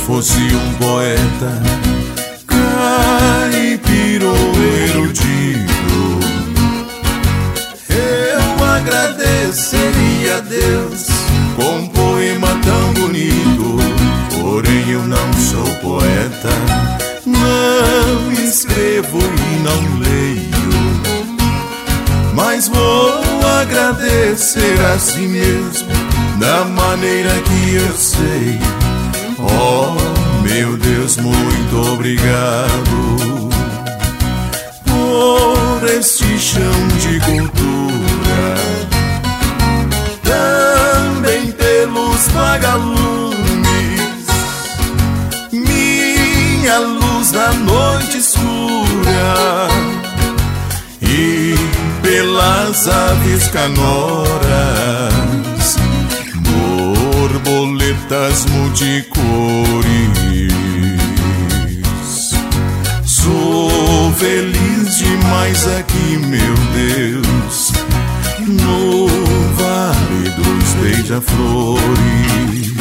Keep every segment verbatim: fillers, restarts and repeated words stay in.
fosse um poeta, caipiroeiro erudito, eu agradeceria a Deus com um poema tão bonito. Porém eu não sou poeta, não escrevo e não leio, mas vou agradecer a si mesmo da maneira que eu sei. Oh, meu Deus, muito obrigado por este chão de cultura, também pelos vagalumes, minha luz na noite escura, e pelas aves canoras, borboletas multicores. Sou feliz demais aqui, meu Deus, no Vale dos Beija-Flores.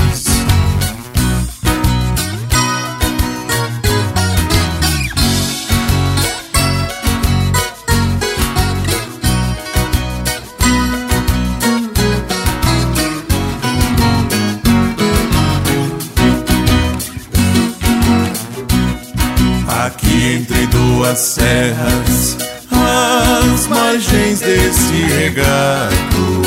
Aqui entre duas serras, as margens desse regato,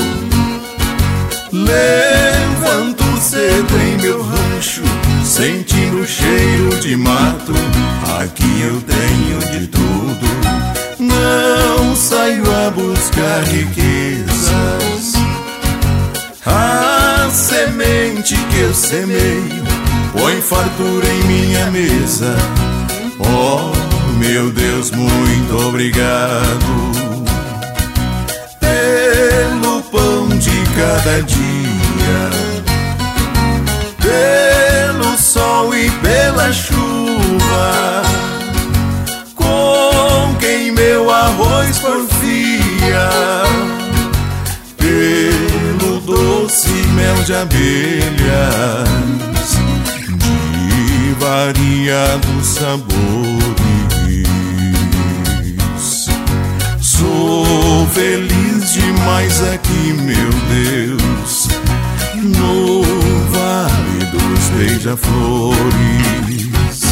levanto cedo em meu rancho, sentindo o cheiro de mato. Aqui eu tenho de tudo, não saio a buscar riquezas. A semente que eu semeio põe fartura em minha mesa. Oh, meu Deus, muito obrigado pelo pão de cada dia, pelo sol e pela chuva, com quem meu arroz porfia, pelo doce mel de abelhas, variados sabores. Sou feliz demais aqui, meu Deus, no Vale dos Beija-Flores.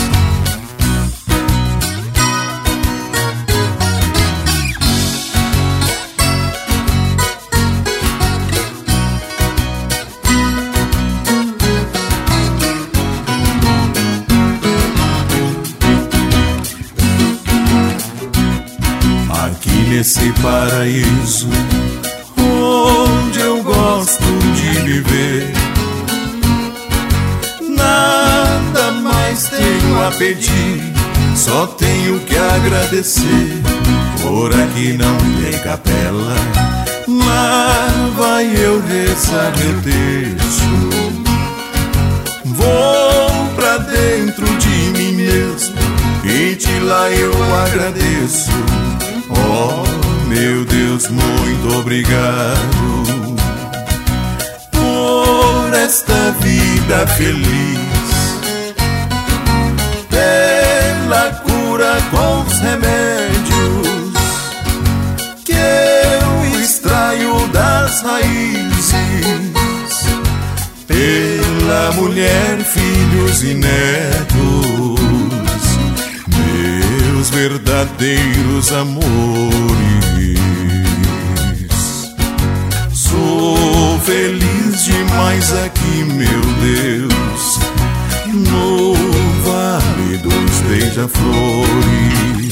Nesse paraíso onde eu gosto de viver, nada mais tenho a pedir, só tenho que agradecer. Por aqui não tem capela, lá vai eu rezar meu terço. Vou pra dentro de mim mesmo e de lá eu agradeço. Oh, meu Deus, muito obrigado por esta vida feliz, pela cura com os remédios que eu extraio das raízes, pela mulher, filhos e netos, meus verdadeiros amores. Sou feliz demais aqui, meu Deus, no Vale dos Beija-Flores.